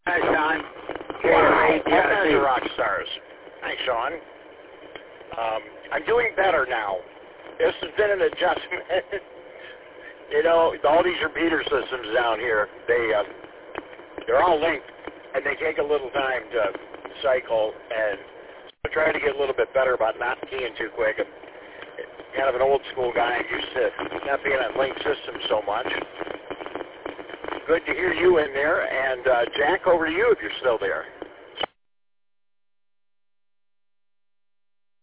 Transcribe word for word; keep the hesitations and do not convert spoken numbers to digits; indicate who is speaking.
Speaker 1: Hi, Sean.
Speaker 2: Wow,
Speaker 1: Hey,
Speaker 2: all kinds
Speaker 1: yeah,
Speaker 2: of rock stars. Hi, Sean. Um, I'm doing better now. This has been an adjustment. You know, all these repeater systems down here, they, uh, they're all linked, and they take a little time to cycle, and I try to get a little bit better about not keying too quick. I'm kind of an old school guy, used to not being on linked systems so much. Good to hear you in there, and uh, Jack, over to you if you're still there.